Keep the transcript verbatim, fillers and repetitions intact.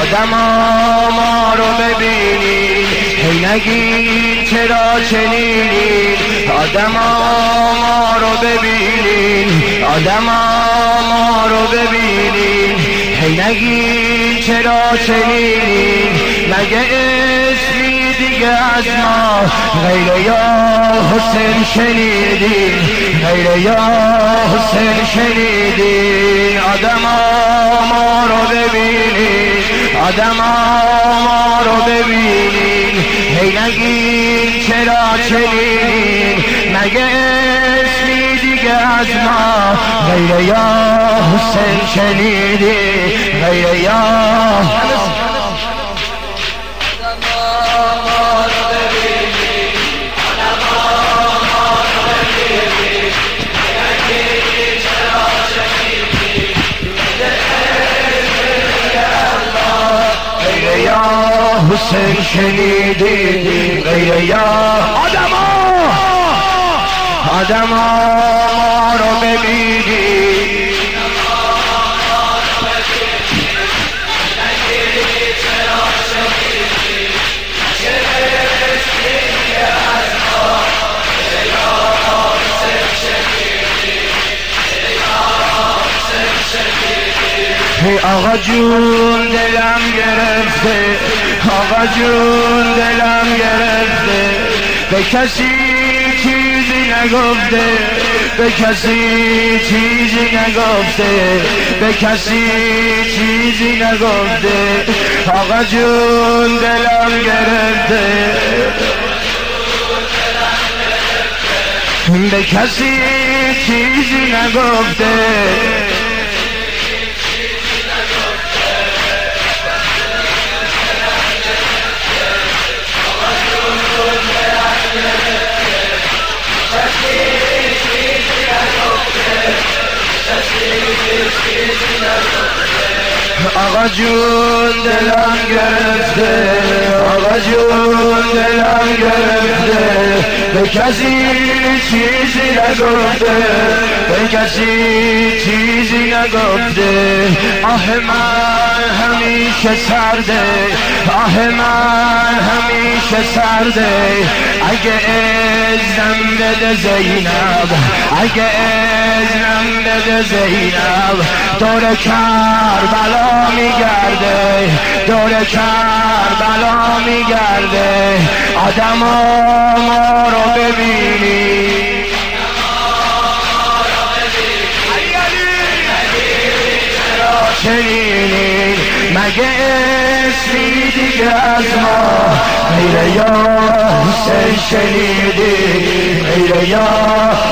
آدما ما رو ببینین هی نگین چرا چنینین آدما ما رو ببینین آدما ما رو ببینین هی نگین چرا چنینین مگه اسمی دیگه از ما غیر یا حسین شنیدین غیر یا حسین شنیدین آدما ما رو ببینین آدما ما رو ببینین هی نگین چرا چنینین مگه اسمی دیگه از ما غیر یا حسین شنیدین غیر یا حسین شنیدی غیر یا آدما آدما ما رو ببینی آقا جون دلم گرفته آقا جون دلم گرفته به کسی چیزی نگفته به کسی چیزی نگفته به کسی چیزی نگفته آقا جون دلم گرفته به کسی چیزی نگفته آقا جون دلم گرفته آقا جون دلم گرفته به کسی چیزی نگفته به کسی چیزی نگفته آه من همیشه سرده آه من همیشه سرده اگه ازنم بده زینب اگه ازنم بده زینب دور کربلا میگرده دور کربلا میگرده آدما ما رو ببینی چنینین مگه اسمی دیگه از ما غیر یا حسین شنیدی غیر یا